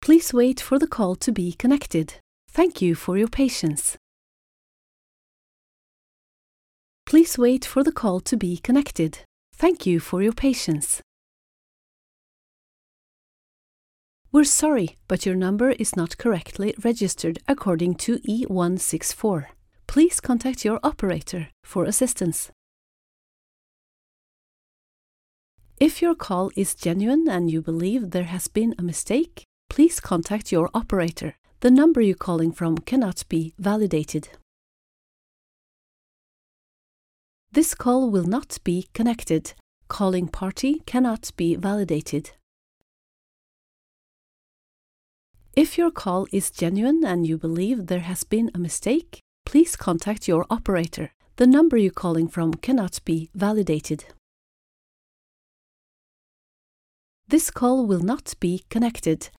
Please wait for the call to be connected. Thank you for your patience. Please wait for the call to be connected. Thank you for your patience. We're sorry, but your number is not correctly registered according to E164. Please contact your operator for assistance. If your call is genuine and you believe there has been a mistake, please contact your operator. The number you're calling from cannot be validated. This call will not be connected. Calling party cannot be validated. If your call is genuine and you believe there has been a mistake, please contact your operator. The number you're calling from cannot be validated. This call will not be connected.